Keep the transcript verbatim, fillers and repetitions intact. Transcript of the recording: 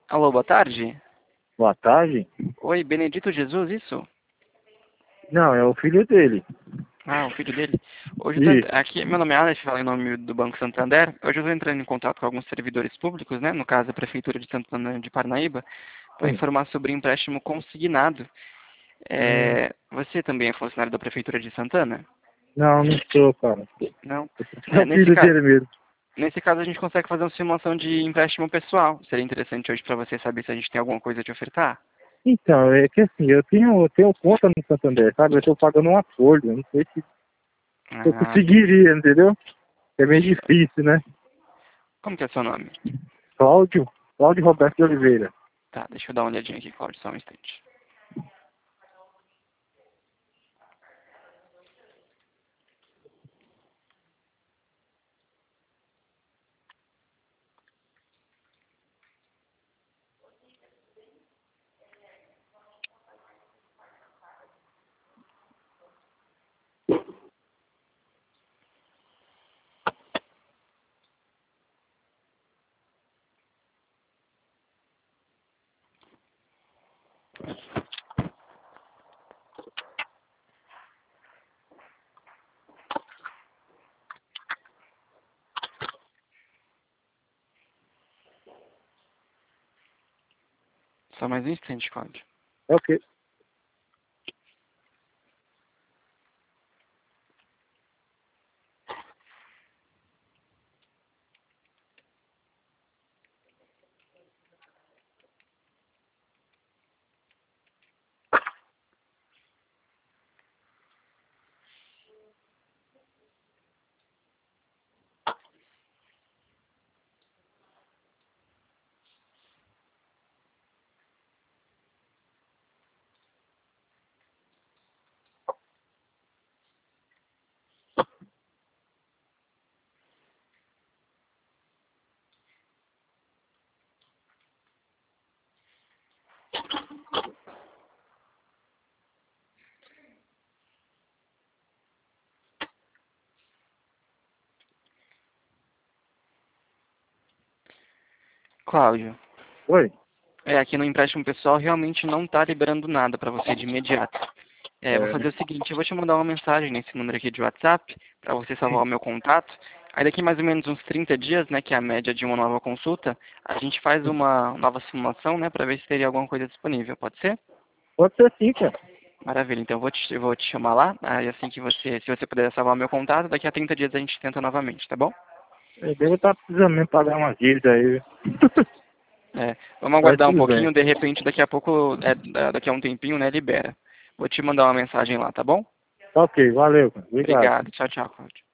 Alô, boa tarde. Boa tarde? Oi, Benedito Jesus, isso? Não, é o filho dele. Ah, o filho dele. Hoje eu tô, ent- Isso. aqui, meu nome é Alex, falo em nome do Banco Santander. Hoje eu estou entrando em contato com alguns servidores públicos, né, no caso a Prefeitura de Santana de Parnaíba, para Sim. informar sobre empréstimo consignado. Hum, É, você também é funcionário da Prefeitura de Santana? não, não sou, cara. Não? É É, o nesse, filho ca... dele mesmo. nesse caso a gente consegue fazer uma simulação de empréstimo pessoal. Seria interessante hoje para você saber se a gente tem alguma coisa a te ofertar? Então, é que assim, eu tenho, eu tenho conta no Santander, sabe? Eu tô pagando um acordo. Eu não sei se eu Ah, conseguiria, entendeu? É meio deixa... difícil, né? Como que é o seu nome? Cláudio, Cláudio Roberto de Oliveira. Tá, deixa eu dar uma olhadinha aqui, Cláudio, só um instante. Só mais um instante, Cláudio. Ok. Cláudio, Oi. é, aqui no empréstimo pessoal realmente não está liberando nada para você de imediato. É, eu vou É, fazer o seguinte, eu vou te mandar uma mensagem nesse número aqui de WhatsApp, para você salvar sim. o meu contato. Aí daqui mais ou menos uns trinta dias, né, que é a média de uma nova consulta, a gente faz uma nova simulação, né, para ver se teria alguma coisa disponível, pode ser? Pode ser sim, cara. Maravilha, então eu vou te, eu vou te chamar lá, aí assim que você, se você puder salvar o meu contato, daqui a trinta dias a gente tenta novamente, tá bom? Eu devo estar precisando mesmo pagar umas dívidas aí. Viu? É, vamos Mas aguardar um tudo bem. pouquinho, de repente daqui a pouco, é, da- daqui a um tempinho, né, libera. Vou te mandar uma mensagem lá, tá bom? Ok, valeu, cara. Obrigado. Obrigado, tchau, tchau, Cláudio.